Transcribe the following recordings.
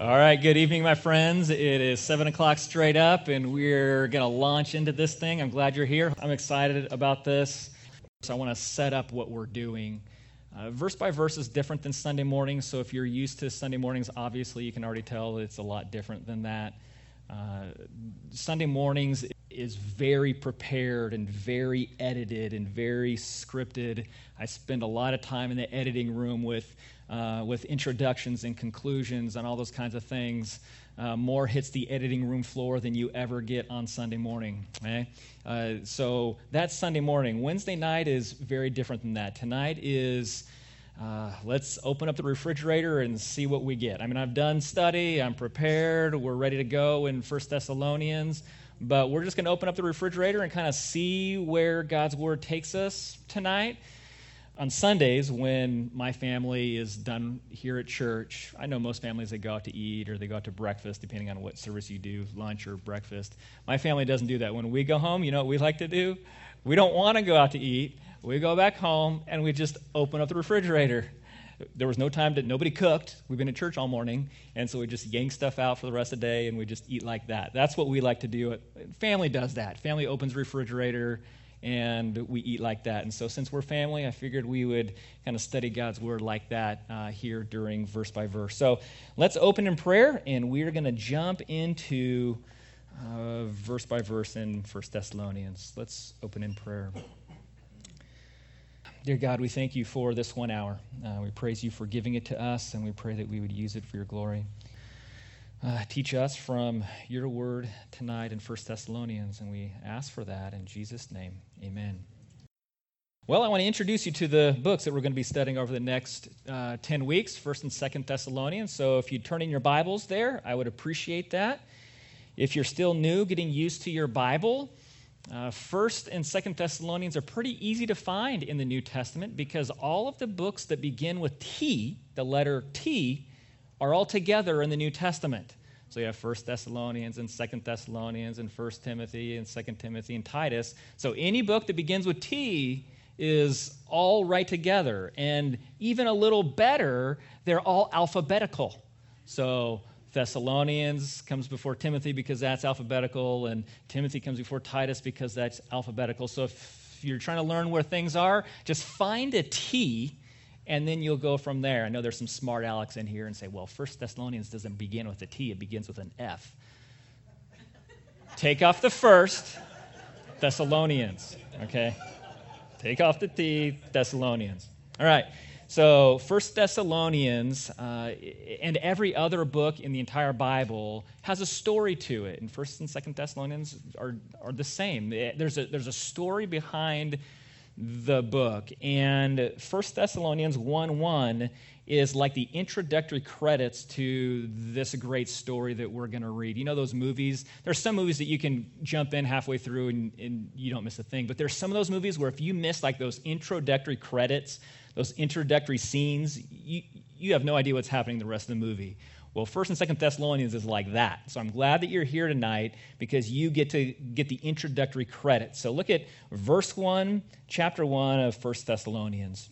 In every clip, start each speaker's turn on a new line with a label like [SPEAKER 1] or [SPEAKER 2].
[SPEAKER 1] All right, good evening, my friends. It is 7 o'clock straight up, and we're going to launch into this thing. I'm glad you're here. I'm excited about this. So I want to set up what we're doing. Verse by verse is different than Sunday mornings, so if you're used to Sunday mornings, obviously you can already tell it's a lot different than that. Sunday mornings is very prepared and very edited and very scripted. I spend a lot of time in the editing room with introductions and conclusions and all those kinds of things. More hits the editing room floor than you ever get on Sunday morning. Okay? So that's Sunday morning. Wednesday night is very different than that. Tonight is let's open up the refrigerator and see what we get. I mean, I've done study. I'm prepared. We're ready to go in 1 Thessalonians. But we're just going to open up the refrigerator and kind of see where God's Word takes us tonight. On Sundays, when my family is done here at church, I know most families, they go out to eat or they go out to breakfast, depending on what service you do, lunch or breakfast. My family doesn't do that. When we go home, you know what we like to do? We don't want to go out to eat. We go back home and we just open up the refrigerator. There was no time that nobody cooked. We've been at church all morning, and so we just yank stuff out for the rest of the day, and we just eat like that. That's what we like to do. Family does that. Family opens the refrigerator, and we eat like that. And so since we're family, I figured we would kind of study God's Word like that here during verse by verse. So let's open in prayer, and we're going to jump into verse by verse in 1 Thessalonians. Let's open in prayer. Dear God, we thank you for this 1 hour. We praise you for giving it to us, and we pray that we would use it for your glory. Teach us from your word tonight in 1 Thessalonians, and we ask for that in Jesus' name. Amen. Well, I want to introduce you to the books that we're going to be studying over the next 10 weeks, 1 and 2 Thessalonians. So if you turn in your Bibles there, I would appreciate that. If you're still new, getting used to your Bible, 1 and 2 Thessalonians are pretty easy to find in the New Testament because all of the books that begin with T, the letter T, are all together in the New Testament. So you have 1 Thessalonians and 2 Thessalonians and 1 Timothy and 2 Timothy and Titus. So any book that begins with T is all right together. And even a little better, they're all alphabetical. So Thessalonians comes before Timothy because that's alphabetical, and Timothy comes before Titus because that's alphabetical. So if you're trying to learn where things are, just find a T, and then you'll go from there. I know there's some smart Alex in here and say, well, 1 Thessalonians doesn't begin with a T, it begins with an F. Take off the first, Thessalonians, okay? Take off the T, Thessalonians. All right. So 1 Thessalonians and every other book in the entire Bible has a story to it. And 1 and 2 Thessalonians are the same. There's a story behind the book. And 1 Thessalonians 1:1 is like the introductory credits to this great story that we're going to read. You know those movies? There's some movies that you can jump in halfway through and you don't miss a thing. But there's some of those movies where if you miss like those introductory credits, those introductory scenes, you have no idea what's happening the rest of the movie. Well, 1 and 2 Thessalonians is like that. So I'm glad that you're here tonight because you get to get the introductory credits. So look at verse 1, chapter 1 of 1 Thessalonians.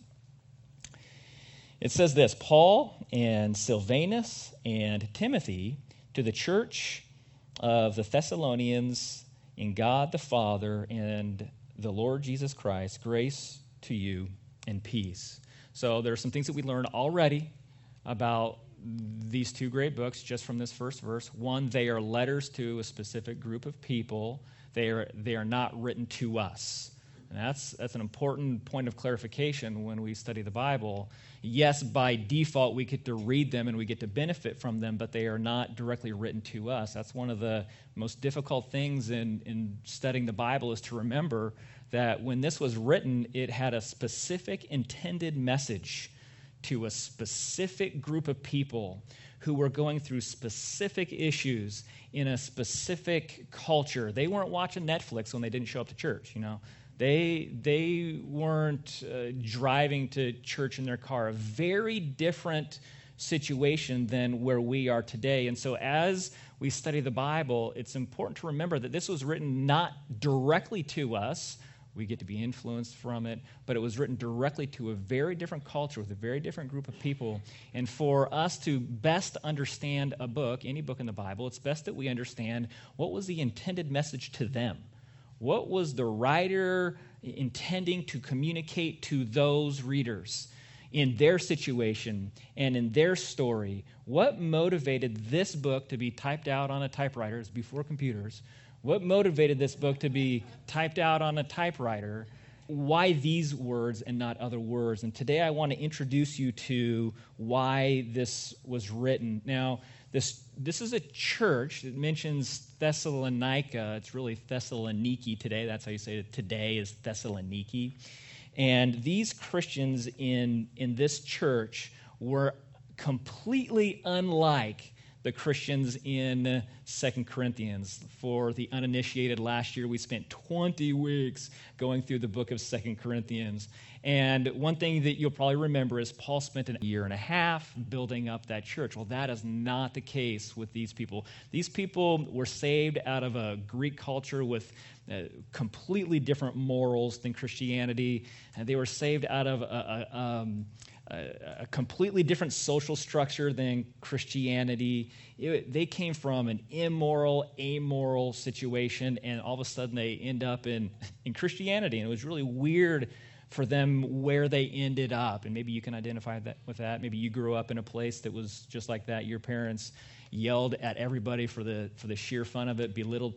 [SPEAKER 1] It says this, Paul and Silvanus and Timothy to the church of the Thessalonians in God the Father and the Lord Jesus Christ, grace to you and peace. So there are some things that we learned already about these two great books just from this first verse. One, they are letters to a specific group of people. They are not written to us. And that's an important point of clarification when we study the Bible. Yes, by default, we get to read them and we get to benefit from them, but they are not directly written to us. That's one of the most difficult things in studying the Bible is to remember that when this was written, it had a specific intended message to a specific group of people who were going through specific issues in a specific culture. They weren't watching Netflix when they didn't show up to church, you know. They weren't driving to church in their car. A very different situation than where we are today. And so as we study the Bible, it's important to remember that this was written not directly to us, We get to be influenced from it. But it was written directly to a very different culture with a very different group of people. And for us to best understand a book, any book in the Bible, it's best that we understand what was the intended message to them. What was the writer intending to communicate to those readers in their situation and in their story? What motivated this book to be typed out on a typewriter? It's before computers. What motivated this book to be typed out on a typewriter? Why these words and not other words? And today I want to introduce you to why this was written. Now, this is a church. It mentions Thessalonica. It's really Thessaloniki today. That's how you say it today, is Thessaloniki. And these Christians in this church were completely unlike the Christians in 2 Corinthians. For the uninitiated, last year we spent 20 weeks going through the book of 2 Corinthians. And one thing that you'll probably remember is Paul spent a year and a half building up that church. Well, that is not the case with these people. These people were saved out of a Greek culture with completely different morals than Christianity. And they were saved out of a completely different social structure than Christianity. They came from an immoral, amoral situation, and all of a sudden they end up in Christianity. And it was really weird for them where they ended up. And maybe you can identify with that. Maybe you grew up in a place that was just like that. Your parents yelled at everybody for the sheer fun of it, belittled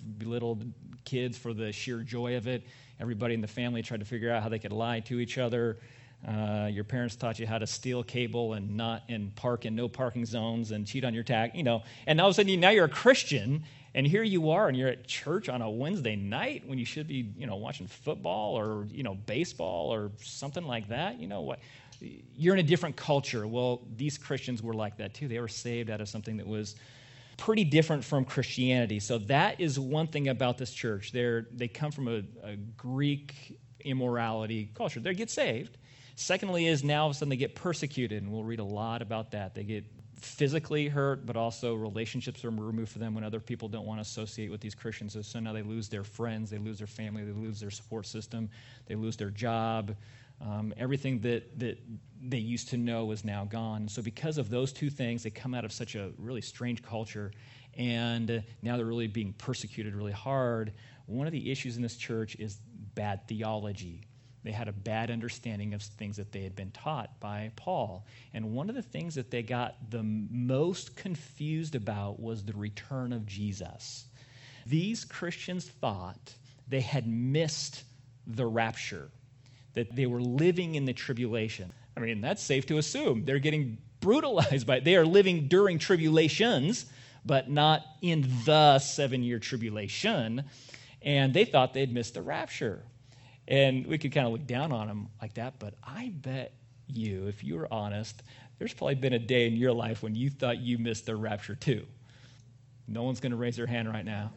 [SPEAKER 1] kids for the sheer joy of it. Everybody in the family tried to figure out how they could lie to each other. Your parents taught you how to steal cable and park in no parking zones and cheat on your tax, And all of a sudden now you're a Christian, and here you are, and you're at church on a Wednesday night when you should be, watching football or baseball or something like that. What? You're in a different culture. Well, these Christians were like that too. They were saved out of something that was pretty different from Christianity. So that is one thing about this church. They come from a Greek immorality culture. They get saved. Secondly is now all of a sudden they get persecuted, and we'll read a lot about that. They get physically hurt, but also relationships are removed from them when other people don't want to associate with these Christians. So now they lose their friends, they lose their family, they lose their support system, they lose their job. Everything that they used to know is now gone. So because of those two things, they come out of such a really strange culture, and now they're really being persecuted really hard. One of the issues in this church is bad theology. They had a bad understanding of things that they had been taught by Paul. And one of the things that they got the most confused about was the return of Jesus. These Christians thought they had missed the rapture, that they were living in the tribulation. I mean, that's safe to assume. They're getting brutalized by it. They are living during tribulations, but not in the 7-year tribulation. And they thought they'd missed the rapture. And we could kind of look down on them like that, but I bet you, if you were honest, there's probably been a day in your life when you thought you missed the rapture too. No one's going to raise their hand right now.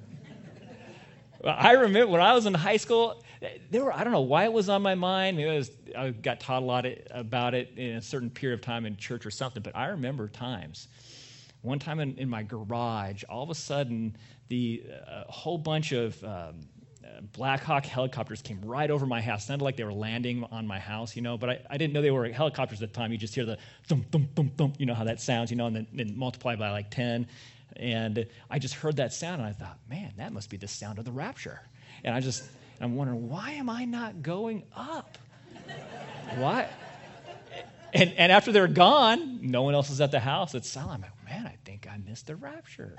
[SPEAKER 1] Well, I remember when I was in high school, I don't know why it was on my mind. Maybe I got taught a lot about it in a certain period of time in church or something, but I remember times. One time in my garage, all of a sudden, a whole bunch of Black Hawk helicopters came right over my house. Sounded like they were landing on my house, but I didn't know they were helicopters at the time. You just hear the thump, thump, thump, thump, how that sounds, and then multiply by like 10. And I just heard that sound, and I thought, man, that must be the sound of the rapture. And I'm wondering, why am I not going up? Why? And after they're gone, no one else is at the house. It's silent. I'm like, man, I think I missed the rapture.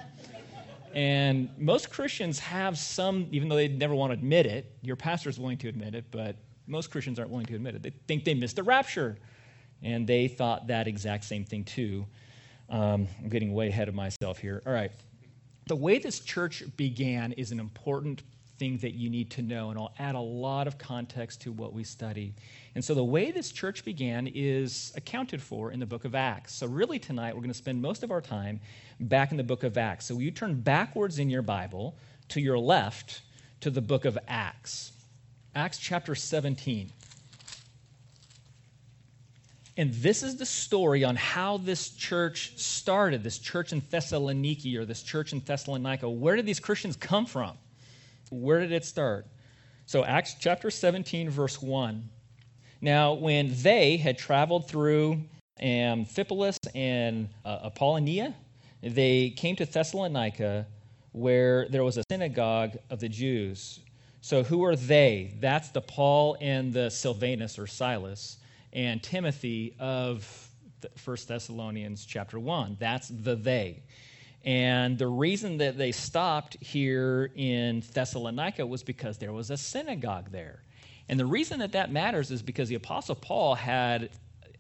[SPEAKER 1] And most Christians have some, even though they never want to admit it, your pastor is willing to admit it, but most Christians aren't willing to admit it. They think they missed the rapture. And they thought that exact same thing too. I'm getting way ahead of myself here. All right. The way this church began is an important thing that you need to know, and I'll add a lot of context to what we study. And so the way this church began is accounted for in the book of Acts. So really tonight we're going to spend most of our time back in the book of Acts. So you turn backwards in your Bible to your left to the book of Acts. Acts chapter 17. And this is the story on how this church started, this church in Thessaloniki or this church in Thessalonica. Where did these Christians come from? Where did it start? So Acts chapter 17, verse 1. Now, when they had traveled through Amphipolis and Apollonia, they came to Thessalonica, where there was a synagogue of the Jews. So who are they? That's the Paul and the Silvanus or Silas and Timothy of 1 Thessalonians chapter 1. That's the they. And the reason that they stopped here in Thessalonica was because there was a synagogue there. And the reason that matters is because the Apostle Paul had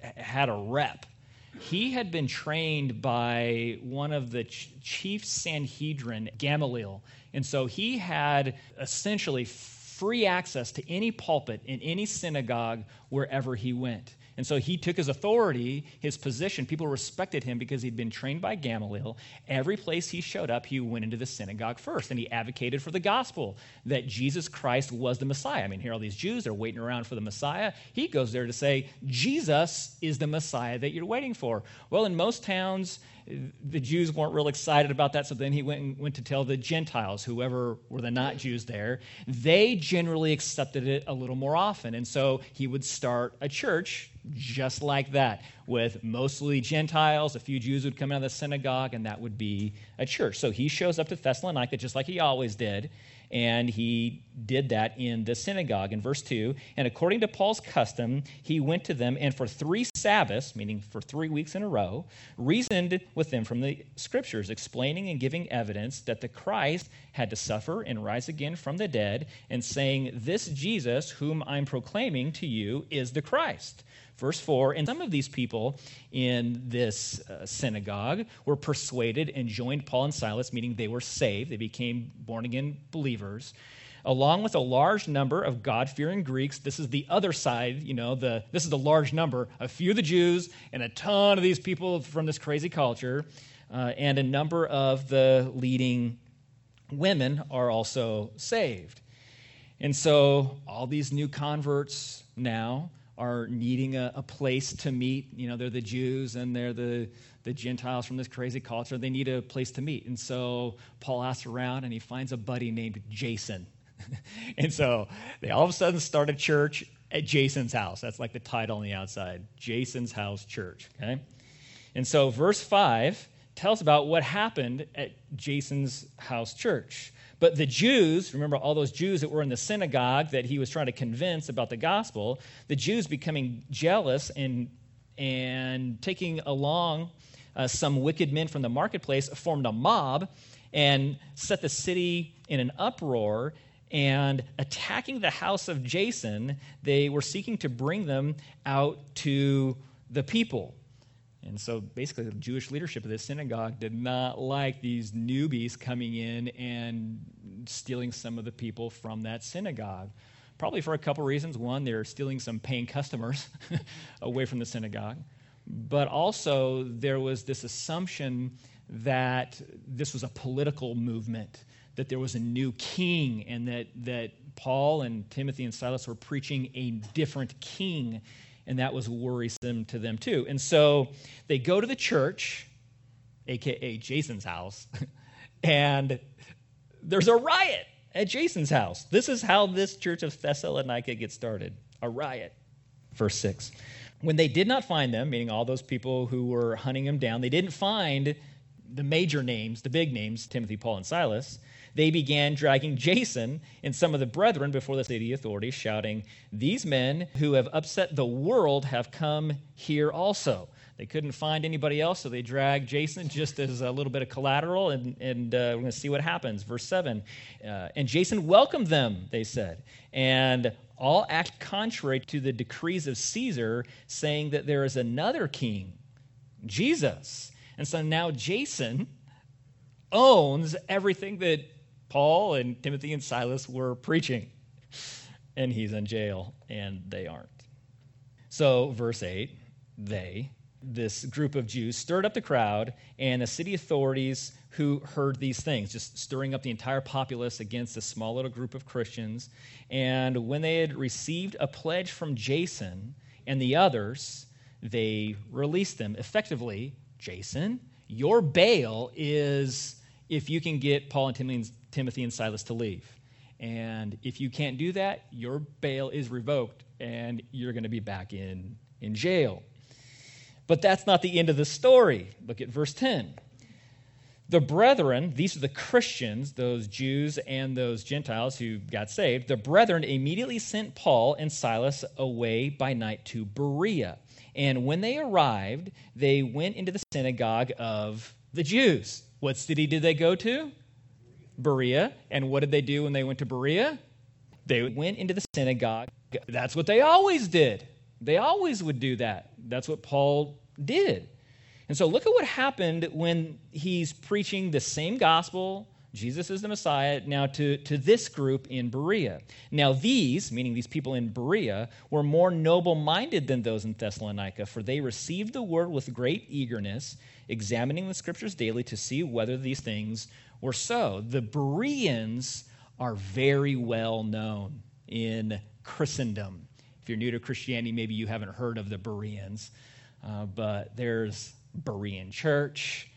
[SPEAKER 1] a rep. He had been trained by one of the chief Sanhedrin, Gamaliel. And so he had essentially free access to any pulpit in any synagogue wherever he went. And so he took his authority, his position. People respected him because he'd been trained by Gamaliel. Every place he showed up, he went into the synagogue first, and he advocated for the gospel, that Jesus Christ was the Messiah. I mean, here are all these Jews, they're waiting around for the Messiah. He goes there to say, Jesus is the Messiah that you're waiting for. Well, in most towns, the Jews weren't real excited about that, so then he went to tell the Gentiles, whoever were the not Jews there. They generally accepted it a little more often, and so he would start a church just like that, with mostly Gentiles. A few Jews would come out of the synagogue, and that would be a church. So he shows up to Thessalonica just like he always did, and he did that in the synagogue. In verse 2, and according to Paul's custom, he went to them and for 3 Sabbaths, meaning for 3 weeks in a row, reasoned with them from the Scriptures, explaining and giving evidence that the Christ had to suffer and rise again from the dead, and saying, this Jesus, whom I'm proclaiming to you, is the Christ. Verse 4, and some of these people in this synagogue were persuaded and joined Paul and Silas, meaning they were saved. They became born-again believers, along with a large number of God-fearing Greeks. This is the other side, this is the large number, a few of the Jews and a ton of these people from this crazy culture, and a number of the leading women are also saved. And so all these new converts now are needing a place to meet. They're the Jews and they're the Gentiles from this crazy culture. They need a place to meet. And so Paul asks around and he finds a buddy named Jason. And so they all of a sudden start a church at Jason's house. That's like the title on the outside, Jason's House Church. Okay? And so verse 5 tells about what happened at Jason's house church. But the Jews, remember all those Jews that were in the synagogue that he was trying to convince about the gospel, the Jews becoming jealous and taking along some wicked men from the marketplace, formed a mob and set the city in an uproar, and attacking the house of Jason, they were seeking to bring them out to the people. And so basically the Jewish leadership of this synagogue did not like these newbies coming in and stealing some of the people from that synagogue. Probably for a couple reasons. One, they're stealing some paying customers away from the synagogue. But also there was this assumption that this was a political movement, that there was a new king, and that Paul and Timothy and Silas were preaching a different king, and that was worrisome to them too. And so they go to the church, a.k.a. Jason's house, and there's a riot at Jason's house. This is how this church of Thessalonica gets started, a riot. Verse 6, when they did not find them, meaning all those people who were hunting them down, they didn't find the major names, the big names, Timothy, Paul, and Silas, they began dragging Jason and some of the brethren before the city authorities, shouting, these men who have upset the world have come here also. They couldn't find anybody else, so they dragged Jason just as a little bit of collateral, and we're going to see what happens. Verse 7, and Jason welcomed them, they said, and all act contrary to the decrees of Caesar, saying that there is another king, Jesus. And so now Jason owns everything that Paul and Timothy and Silas were preaching. And he's in jail, and they aren't. So, verse 8, this group of Jews, stirred up the crowd and the city authorities who heard these things, just stirring up the entire populace against a small little group of Christians. And when they had received a pledge from Jason and the others, they released them. Effectively, Jason, your bail is if you can get Paul and Timothy and Silas to leave. And if you can't do that, your bail is revoked and you're going to be back in jail. But that's not the end of the story. Look at verse 10. The brethren, these are the Christians, those Jews and those Gentiles who got saved, the brethren immediately sent Paul and Silas away by night to Berea. And when they arrived, they went into the synagogue of the Jews. What city did they go to? Berea. And what did they do when they went to Berea? They went into the synagogue. That's what they always did. They always would do that. That's what Paul did. And so look at what happened when he's preaching the same gospel, Jesus is the Messiah, now to this group in Berea. Now these, meaning these people in Berea, were more noble-minded than those in Thessalonica, for they received the word with great eagerness, examining the scriptures daily to see whether these things were so. The Bereans are very well known in Christendom. If you're new to Christianity, maybe you haven't heard of the Bereans, but there's Berean Church,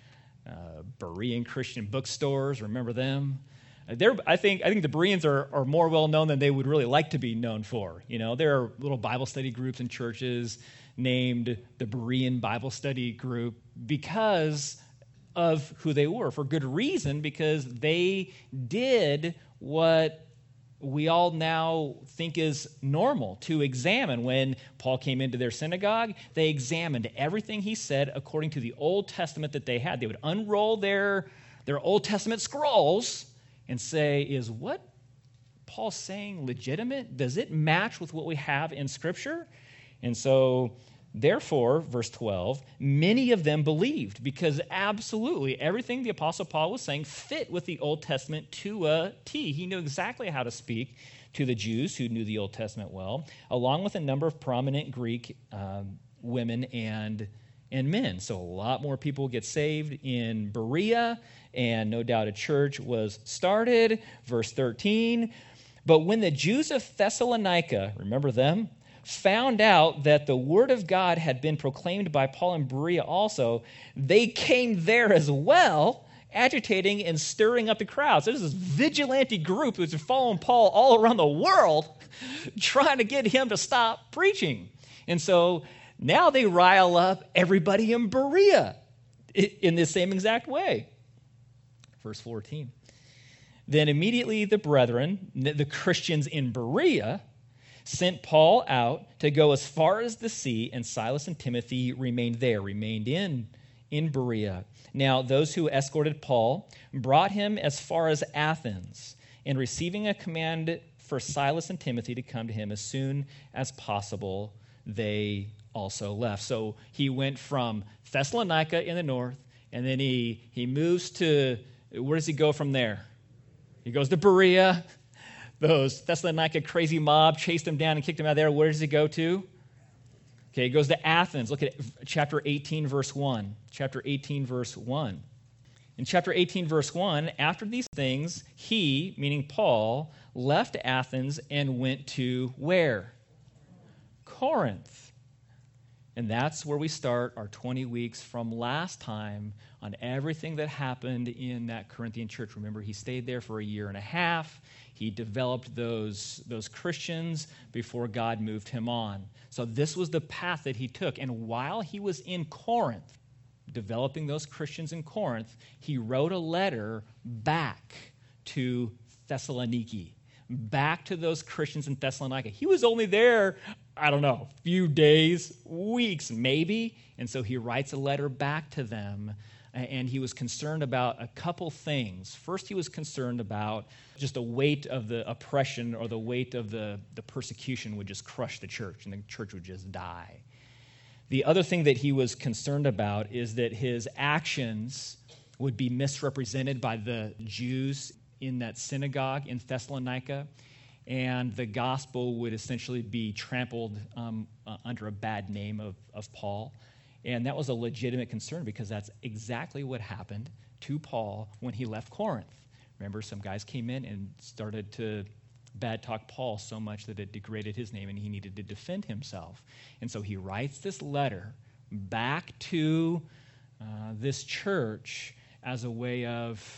[SPEAKER 1] Berean Christian bookstores. Remember them? I think the Bereans are more well known than they would really like to be known for. You know, there are little Bible study groups in churches named the Berean Bible Study Group because of who they were, for good reason, because they did what we all now think is normal to examine. When Paul came into their synagogue, they examined everything he said according to the Old Testament that they had. They would unroll their Old Testament scrolls and say, is what Paul's saying legitimate? Does it match with what we have in Scripture? And so, therefore, verse 12, many of them believed because absolutely everything the Apostle Paul was saying fit with the Old Testament to a T. He knew exactly how to speak to the Jews who knew the Old Testament well, along with a number of prominent Greek women and men. So a lot more people get saved in Berea, and no doubt a church was started. Verse 13, but when the Jews of Thessalonica, remember them, found out that the word of God had been proclaimed by Paul in Berea also, they came there as well, agitating and stirring up the crowds. There's this vigilante group who's following Paul all around the world, trying to get him to stop preaching. And so now they rile up everybody in Berea in the same exact way. Verse 14. Then immediately the brethren, the Christians in Berea, sent Paul out to go as far as the sea, and Silas and Timothy remained in Berea. Now, those who escorted Paul brought him as far as Athens, and receiving a command for Silas and Timothy to come to him as soon as possible, they also left. So he went from Thessalonica in the north, and then he moves to, where does he go from there? He goes to Berea. Those Thessalonica crazy mob chased him down and kicked him out of there. Where does he go to? Okay, he goes to Athens. Look at chapter 18, verse 1. Chapter 18, verse 1. In chapter 18, verse 1, after these things, he, meaning Paul, left Athens and went to where? Corinth. And that's where we start our 20 weeks from last time on everything that happened in that Corinthian church. Remember, he stayed there for a year and a half. He developed those Christians before God moved him on. So this was the path that he took. And while he was in Corinth, developing those Christians in Corinth, he wrote a letter back to Thessaloniki, back to those Christians in Thessalonica. He was only there, I don't know, a few days, weeks maybe. And so he writes a letter back to them. And he was concerned about a couple things. First, he was concerned about just the weight of the oppression or the weight of the persecution would just crush the church, and the church would just die. The other thing that he was concerned about is that his actions would be misrepresented by the Jews in that synagogue in Thessalonica, and the gospel would essentially be trampled under a bad name of Paul. And that was a legitimate concern because that's exactly what happened to Paul when he left Corinth. Remember, some guys came in and started to bad talk Paul so much that it degraded his name and he needed to defend himself. And so he writes this letter back to this church as a way of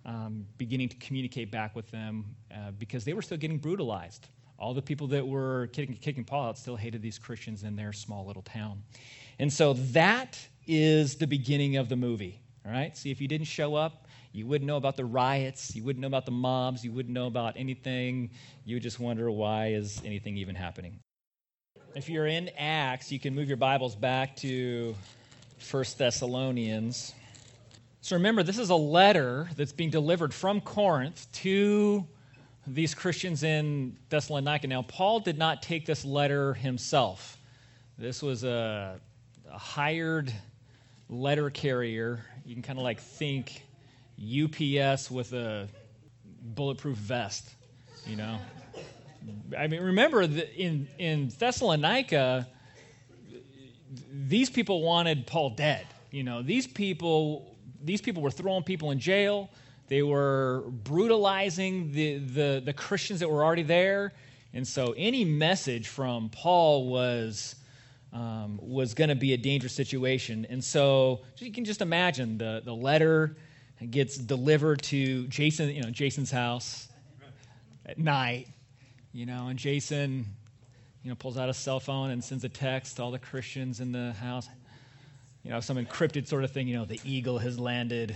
[SPEAKER 1] beginning to communicate back with them because they were still getting brutalized. All the people that were kicking Paul out still hated these Christians in their small little town. And so that is the beginning of the movie, all right? See, if you didn't show up, you wouldn't know about the riots, you wouldn't know about the mobs, you wouldn't know about anything. You would just wonder, why is anything even happening? If you're in Acts, you can move your Bibles back to 1 Thessalonians. So remember, this is a letter that's being delivered from Corinth to these Christians in Thessalonica. Now, Paul did not take this letter himself. This was a hired letter carrier. You can kind of like think UPS with a bulletproof vest, you know. I mean, remember, in Thessalonica, these people wanted Paul dead. You know, these people were throwing people in jail. They were brutalizing the Christians that were already there. And so any message from Paul was going to be a dangerous situation. And so you can just imagine the letter gets delivered to Jason, Jason's house at night, and Jason, pulls out a cell phone and sends a text to all the Christians in the house, some encrypted sort of thing, the eagle has landed.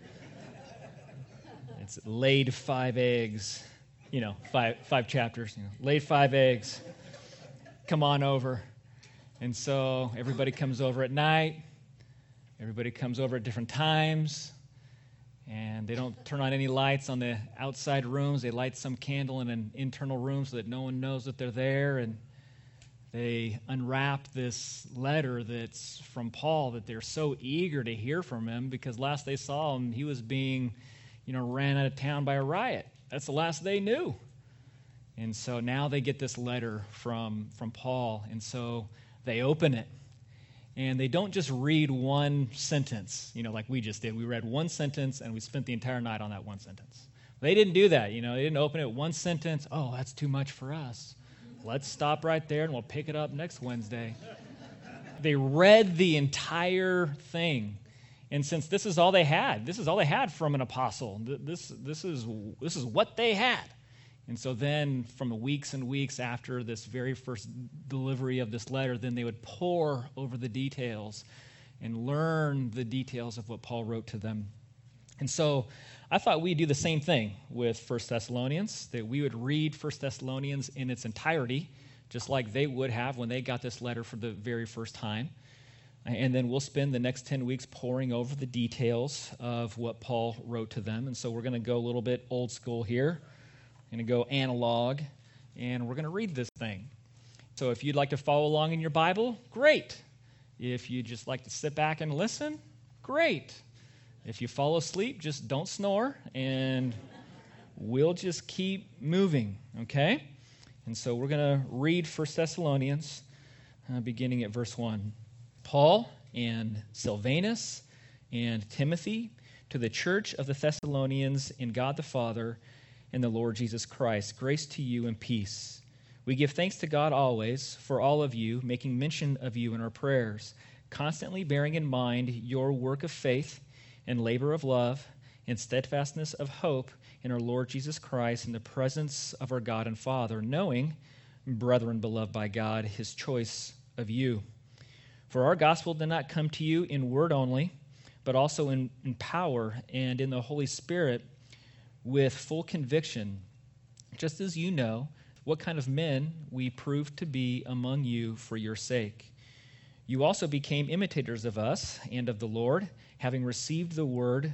[SPEAKER 1] It's laid 5 eggs, five chapters, laid 5 eggs. Come on over. And so everybody comes over at night. Everybody comes over at different times. And they don't turn on any lights on the outside rooms. They light some candle in an internal room so that no one knows that they're there. And they unwrap this letter that's from Paul that they're so eager to hear from him, because last they saw him, he was being, ran out of town by a riot. That's the last they knew. And so now they get this letter from Paul. And so they open it. And they don't just read one sentence, like we just did. We read one sentence, and we spent the entire night on that one sentence. They didn't do that. They didn't open it one sentence. Oh, that's too much for us. Let's stop right there, and we'll pick it up next Wednesday. They read the entire thing. And since this is all they had from an apostle. This is what they had. And so then from the weeks and weeks after this very first delivery of this letter, then they would pore over the details and learn the details of what Paul wrote to them. And so I thought we'd do the same thing with 1 Thessalonians, that we would read 1 Thessalonians in its entirety, just like they would have when they got this letter for the very first time. And then we'll spend the next 10 weeks poring over the details of what Paul wrote to them. And so we're going to go a little bit old school here. Going to go analog, and we're going to read this thing. So if you'd like to follow along in your Bible, great. If you just like to sit back and listen, great. If you fall asleep, just don't snore, and we'll just keep moving, okay? And so we're going to read 1 Thessalonians, beginning at verse 1. Paul and Silvanus and Timothy, to the church of the Thessalonians in God the Father and the Lord Jesus Christ, grace to you and peace. We give thanks to God always for all of you, making mention of you in our prayers, constantly bearing in mind your work of faith and labor of love and steadfastness of hope in our Lord Jesus Christ in the presence of our God and Father, knowing, brethren beloved by God, his choice of you. For our gospel did not come to you in word only, but also in power and in the Holy Spirit, with full conviction, just as you know what kind of men we proved to be among you for your sake. You also became imitators of us and of the Lord, having received the word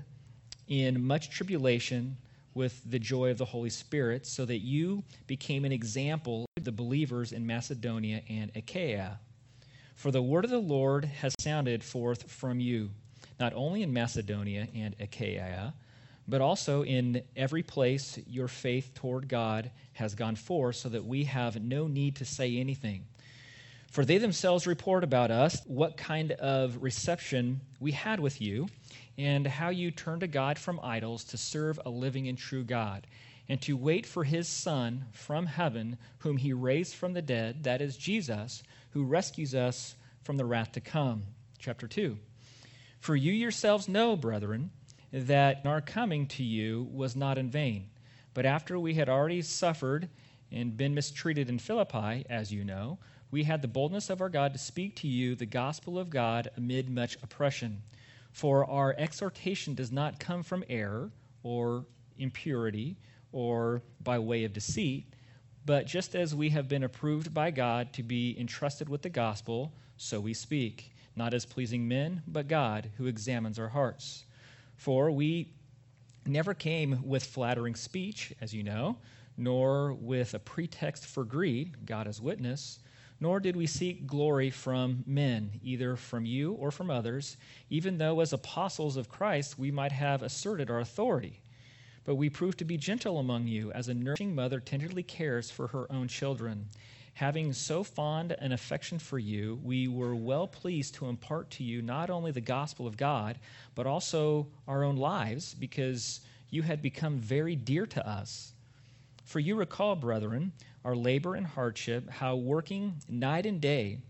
[SPEAKER 1] in much tribulation with the joy of the Holy Spirit, so that you became an example to the believers in Macedonia and Achaia. For the word of the Lord has sounded forth from you, not only in Macedonia and Achaia, but also in every place your faith toward God has gone forth, so that we have no need to say anything. For they themselves report about us what kind of reception we had with you, and how you turned to God from idols to serve a living and true God, and to wait for his Son from heaven, whom he raised from the dead, that is Jesus, who rescues us from the wrath to come. Chapter 2. For you yourselves know, brethren, that our coming to you was not in vain. But after we had already suffered and been mistreated in Philippi, as you know, we had the boldness of our God to speak to you the gospel of God amid much oppression. For our exhortation does not come from error or impurity or by way of deceit, but just as we have been approved by God to be entrusted with the gospel, so we speak, not as pleasing men, but God, who examines our hearts. For we never came with flattering speech, as you know, nor with a pretext for greed, God as witness, nor did we seek glory from men, either from you or from others, even though as apostles of Christ we might have asserted our authority. But we proved to be gentle among you, as a nourishing mother tenderly cares for her own children. Having so fond an affection for you, we were well pleased to impart to you not only the gospel of God, but also our own lives, because you had become very dear to us. For you recall, brethren, our labor and hardship, how working night and day,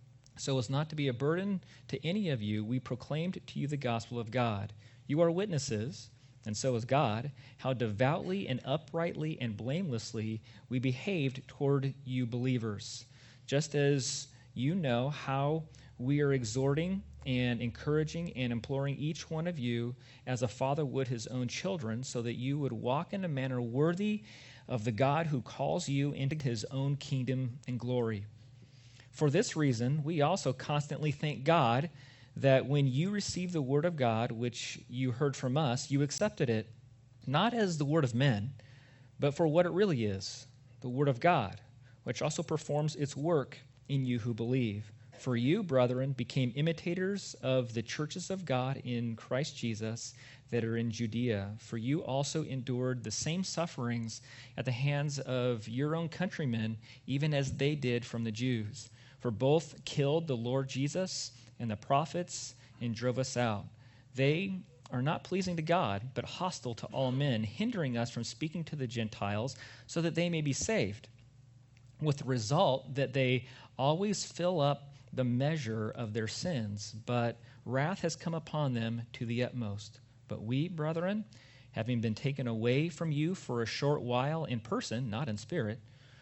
[SPEAKER 1] so as not to be a burden to any of you, we proclaimed to you the gospel of God. You are witnesses, and so is God, how devoutly and uprightly and blamelessly we behaved toward you believers, just as you know how we are exhorting and encouraging and imploring each one of you as a father would his own children, so that you would walk in a manner worthy of the God who calls you into his own kingdom and glory. For this reason, we also constantly thank God that when you received the word of God, which you heard from us, you accepted it, not as the word of men, but for what it really is, the word of God, which also performs its work in you who believe. For you, brethren, became imitators of the churches of God in Christ Jesus that are in Judea. For you also endured the same sufferings at the hands of your own countrymen, even as they did from the Jews. For both killed the Lord Jesus and the prophets and drove us out. They are not pleasing to God, but hostile to all men, hindering us from speaking to the Gentiles so that they may be saved, with the result that they always fill up the measure of their sins, but wrath has come upon them to the utmost. But we, brethren, having been taken away from you for a short while in person, not in spirit,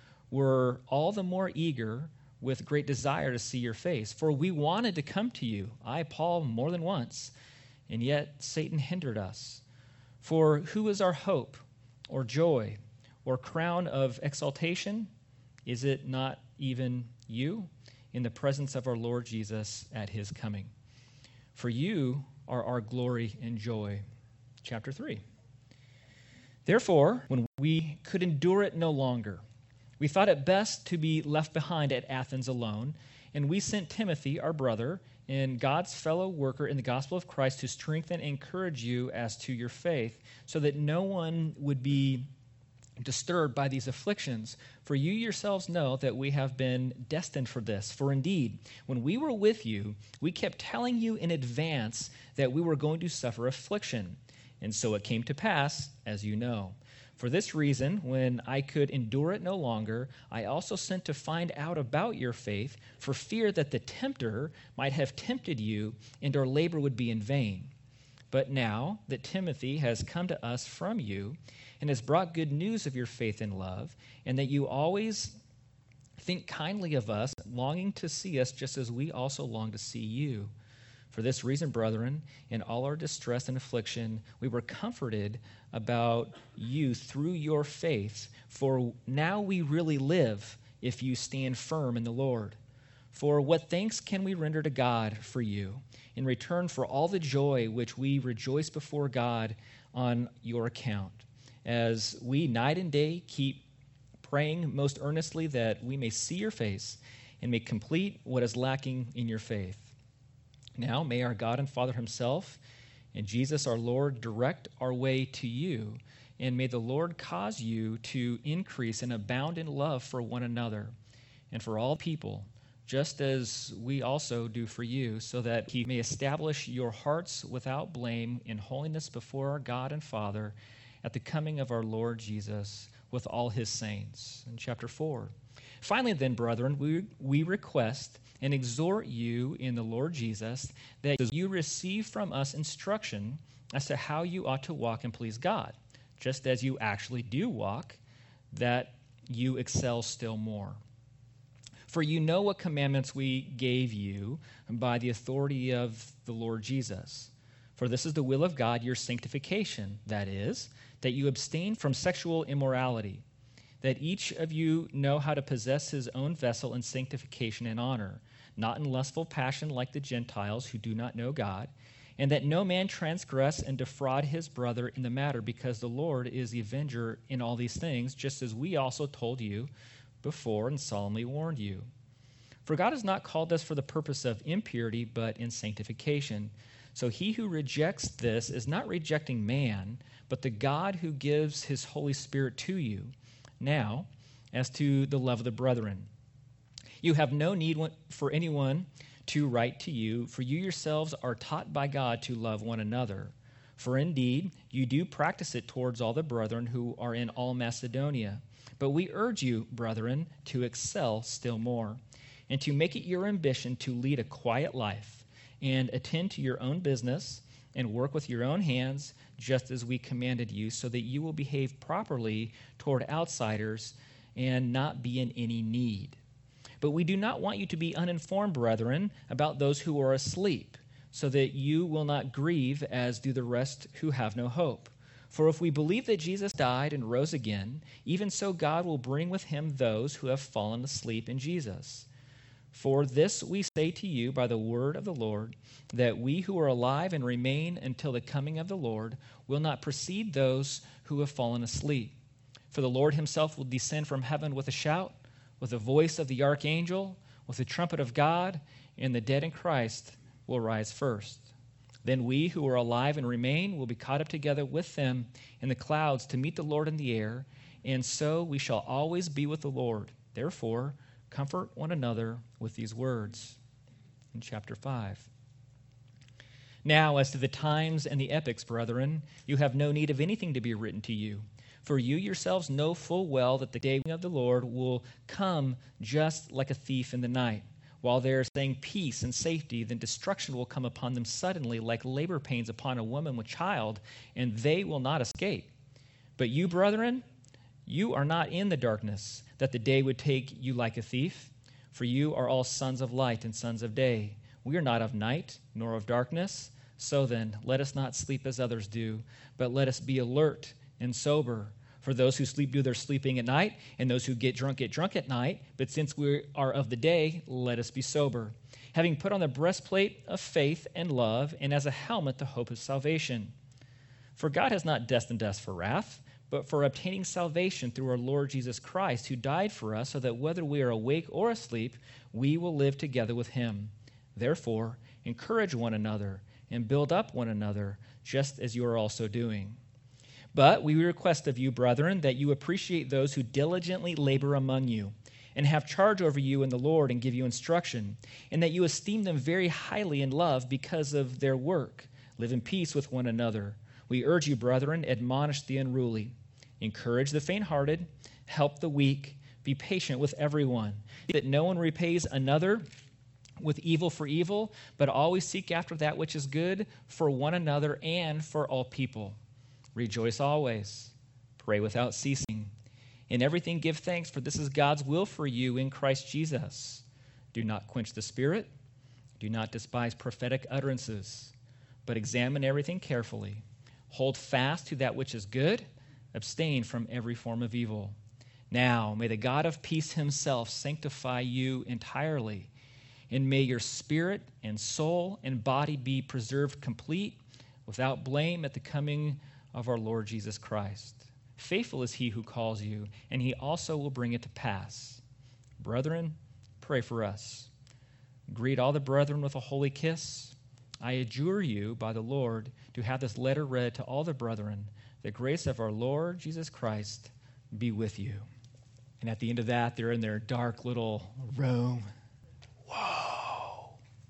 [SPEAKER 1] were all the more eager with great desire to see your face. For we wanted to come to you, I, Paul, more than once, and yet Satan hindered us. For who is our hope, or joy, or crown of exaltation? Is it not even you, in the presence of our Lord Jesus at his coming? For you are our glory and joy. Chapter 3. Therefore, when we could endure it no longer, we thought it best to be left behind at Athens alone, and we sent Timothy, our brother, and God's fellow worker in the gospel of Christ, to strengthen and encourage you as to your faith, so that no one would be disturbed by these afflictions. For you yourselves know that we have been destined for this. For indeed, when we were with you, we kept telling you in advance that we were going to suffer affliction. And so it came to pass, as you know. For this reason, when I could endure it no longer, I also sent to find out about your faith, for fear that the tempter might have tempted you, and our labor would be in vain. But now that Timothy has come to us from you, and has brought good news of your faith and love, and that you always think kindly of us, longing to see us just as we also long to see you. For this reason, brethren, in all our distress and affliction, we were comforted about you through your faith, for now we really live if you stand firm in the Lord. For what thanks can we render to God for you, in return for all the joy which we rejoice before God on your account, as we night and day keep praying most earnestly that we may see your face and may complete what is lacking in your faith. Now may our God and Father himself and Jesus our Lord direct our way to you, and may the Lord cause you to increase and abound in love for one another and for all people, just as we also do for you, so that he may establish your hearts without blame in holiness before our God and Father at the coming of our Lord Jesus with all his saints. In chapter 4. Finally then, brethren, we request and exhort you in the Lord Jesus that you receive from us instruction as to how you ought to walk and please God, just as you actually do walk, that you excel still more. For you know what commandments we gave you by the authority of the Lord Jesus. For this is the will of God, your sanctification, that is, that you abstain from sexual immorality, that each of you know how to possess his own vessel in sanctification and honor, not in lustful passion like the Gentiles who do not know God, and that no man transgress and defraud his brother in the matter, because the Lord is the avenger in all these things, just as we also told you before and solemnly warned you. For God has not called us for the purpose of impurity, but in sanctification. So he who rejects this is not rejecting man, but the God who gives his Holy Spirit to you. Now, as to the love of the brethren, you have no need for anyone to write to you, for you yourselves are taught by God to love one another. For indeed, you do practice it towards all the brethren who are in all Macedonia. But we urge you, brethren, to excel still more, and to make it your ambition to lead a quiet life, and attend to your own business, and work with your own hands, just as we commanded you, so that you will behave properly toward outsiders and not be in any need. But we do not want you to be uninformed, brethren, about those who are asleep, so that you will not grieve as do the rest who have no hope. For if we believe that Jesus died and rose again, even so God will bring with him those who have fallen asleep in Jesus. For this we say to you by the word of the Lord, that we who are alive and remain until the coming of the Lord will not precede those who have fallen asleep. For the Lord himself will descend from heaven with a shout, with the voice of the archangel, with the trumpet of God, and the dead in Christ will rise first. Then we who are alive and remain will be caught up together with them in the clouds to meet the Lord in the air, and so we shall always be with the Lord. Therefore, comfort one another with these words. In chapter 5. Now, as to the times and the epochs, brethren, you have no need of anything to be written to you. For you yourselves know full well that the day of the Lord will come just like a thief in the night. While they are saying peace and safety, then destruction will come upon them suddenly like labor pains upon a woman with child, and they will not escape. But you, brethren, you are not in the darkness, that the day would take you like a thief. For you are all sons of light and sons of day. We are not of night, nor of darkness. So then, let us not sleep as others do, but let us be alert and sober. For those who sleep do their sleeping at night, and those who get drunk at night. But since we are of the day, let us be sober, having put on the breastplate of faith and love, and as a helmet the hope of salvation. For God has not destined us for wrath, but for obtaining salvation through our Lord Jesus Christ, who died for us, so that whether we are awake or asleep, we will live together with him. Therefore, encourage one another and build up one another, just as you are also doing. But we request of you, brethren, that you appreciate those who diligently labor among you and have charge over you in the Lord and give you instruction, and that you esteem them very highly in love because of their work. Live in peace with one another. We urge you, brethren, admonish the unruly, encourage the faint-hearted, help the weak, be patient with everyone, that no one repays another with evil for evil, but always seek after that which is good for one another and for all people. Rejoice always. Pray without ceasing. In everything give thanks, for this is God's will for you in Christ Jesus. Do not quench the spirit. Do not despise prophetic utterances, but examine everything carefully. Hold fast to that which is good. Abstain from every form of evil. Now, may the God of peace himself sanctify you entirely, and may your spirit and soul and body be preserved complete, without blame at the coming of our Lord Jesus Christ. Faithful is he who calls you, and he also will bring it to pass. Brethren, pray for us. Greet all the brethren with a holy kiss. I adjure you by the Lord to have this letter read to all the brethren. The grace of our Lord Jesus Christ be with you. And at the end of that, they're in their dark little room. Whoa.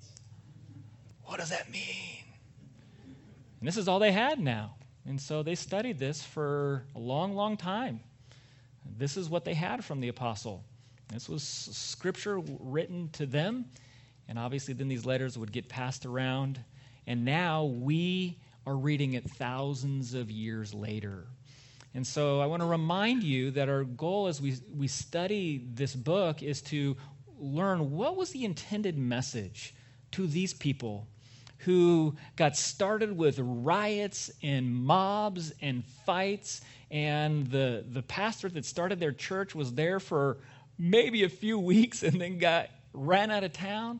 [SPEAKER 1] What does that mean? And this is all they had now. And so they studied this for a long, long time. This is what they had from the apostle. This was scripture written to them, And obviously then these letters would get passed around. And now we are reading it thousands of years later. And so I want to remind you that our goal as we study this book is to learn what was the intended message to these people who got started with riots and mobs and fights, and the pastor that started their church was there for maybe a few weeks and then ran out of town.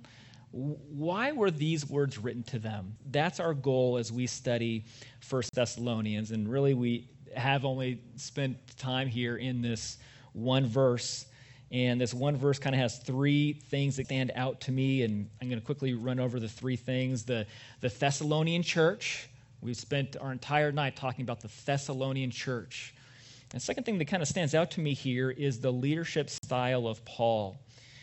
[SPEAKER 1] Why were these words written to them? That's our goal as we study 1 Thessalonians. And really, we have only spent time here in this one verse. And this one verse kind of has three things that stand out to me. And I'm going to quickly run over the three things. The Thessalonian church. We've spent our entire night talking about the Thessalonian church. And the second thing that kind of stands out to me here is the leadership style of Paul.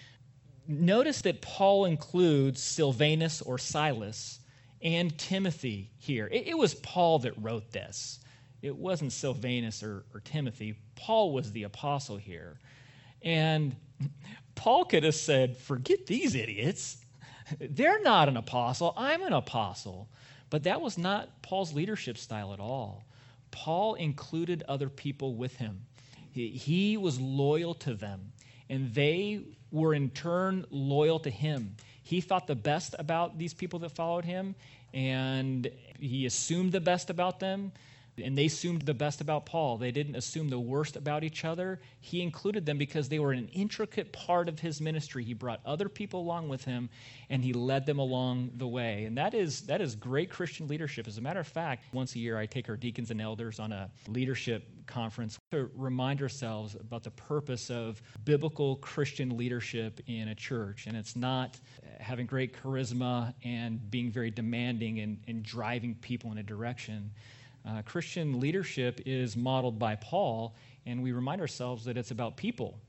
[SPEAKER 1] Notice that Paul includes Silvanus or Silas and Timothy here. It was Paul that wrote this. It wasn't Silvanus or Timothy. Paul was the apostle here. And Paul could have said, forget these idiots. They're not an apostle. I'm an apostle. But that was not Paul's leadership style at all. Paul included other people with him. He was loyal to them, and they were in turn loyal to him. He thought the best about these people that followed him, and he assumed the best about them, and they assumed the best about Paul. They didn't assume the worst about each other. He included them because they were an intricate part of his ministry. He brought other people along with him, and he led them along the way. And that is great Christian leadership. As a matter of fact, once a year I take our deacons and elders on a leadership conference to remind ourselves about the purpose of biblical Christian leadership in a church. And it's not having great charisma and being very demanding and driving people in a direction. Christian leadership is modeled by Paul, and we remind ourselves that it's about people.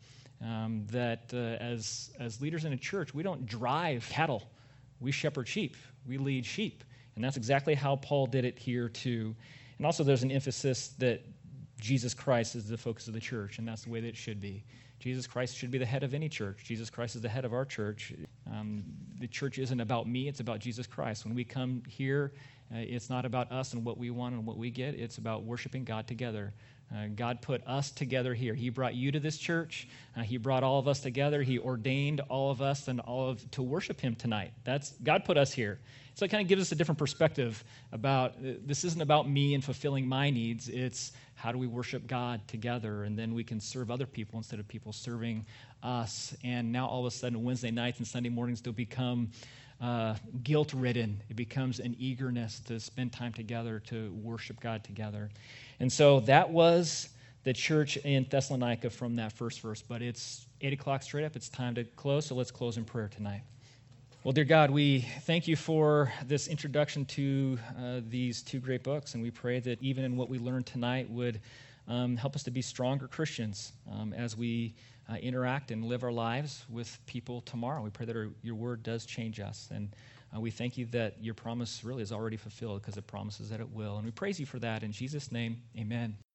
[SPEAKER 1] As leaders in a church, we don't drive cattle. We shepherd sheep. We lead sheep. And that's exactly how Paul did it here too. And also there's an emphasis that Jesus Christ is the focus of the church, and that's the way that it should be. Jesus Christ should be the head of any church. Jesus Christ is the head of our church. The church isn't about me. It's about Jesus Christ. When we come here, it's not about us and what we want and what we get. It's about worshiping God together. God put us together here. He brought you to this church. He brought all of us together. He ordained all of us and to worship him tonight. God put us here. So it kind of gives us a different perspective about this isn't about me and fulfilling my needs. It's how do we worship God together, and then we can serve other people instead of people serving us. And now all of a sudden Wednesday nights and Sunday mornings don't become guilt-ridden. It becomes an eagerness to spend time together, to worship God together. And so that was the church in Thessalonica from that first verse. But it's 8 o'clock straight up. It's time to close, so let's close in prayer tonight. Well, dear God, we thank you for this introduction to these two great books, and we pray that even in what we learned tonight would help us to be stronger Christians as we interact and live our lives with people tomorrow. We pray that your word does change us, and we thank you that your promise really is already fulfilled because it promises that it will. And we praise you for that. In Jesus' name, amen.